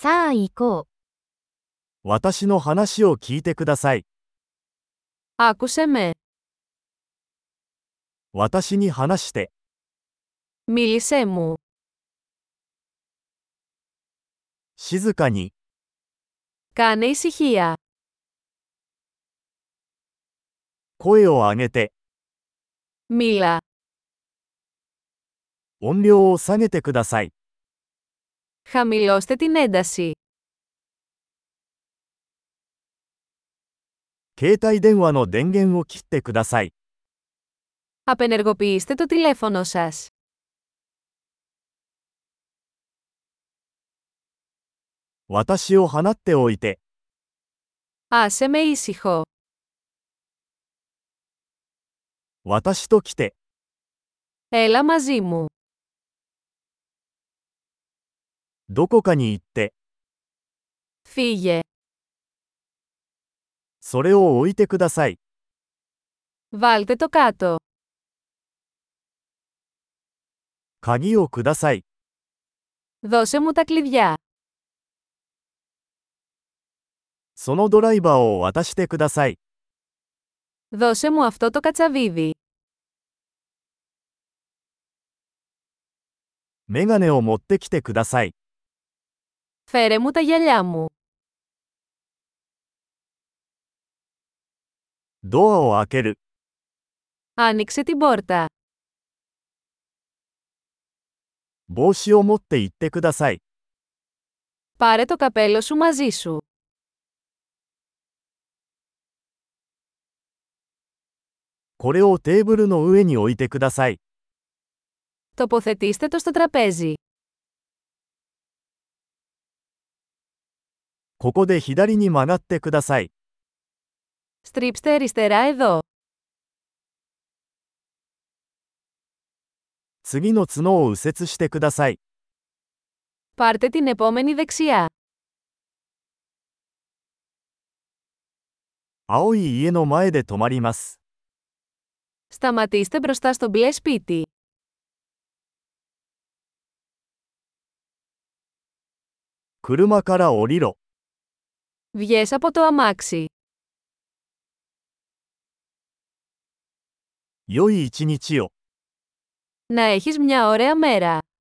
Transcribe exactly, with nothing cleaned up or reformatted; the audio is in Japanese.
さあ行こう。 私の話を聞いてください。 Άκουσε με. 私に話して。 Μίλησέ μου. 静かに。 Κάνε ησυχία. 声を上げて。 Μίλα. 音量を下げてください。 Χαμηλώστε την ένταση. 携帯電話の電源を切ってください。 Απενεργοποιήστε το τηλέφωνο σας. 私を放っておいて。 Άσε με ήσυχο. 私と来て。 Έλα μαζί μου. どこかに行って。 Φύγε. それを置いてください。 Βάλτε το κάτω. 鍵をください。 Δώσε μου τα κλειδιά. そのドライバーを渡してください。 Δώσε μου αυτό το κατσαβίδι. メガネを持ってきてください。 Φέρε μου τα γυαλιά μου. ドアを開ける。 Άνοιξε την πόρτα. 帽子を持って行ってください。 Πάρε το καπέλο σου μαζί σου. これをテーブルの上に置いてください。 Τοποθετήστε το στο τραπέζι. ここで左に曲がってください。 Στρίψτε αριστερά εδώ. 次の角を右折してください。 Πάρτε την επόμενη δεξιά. 青い家の前で止まります。 Σταματήστε μπροστά στο μπλε σπίτι. 車から降りろ。 Βγες από το αμάξι. 良い一日を。 Να έχεις μια ωραία μέρα.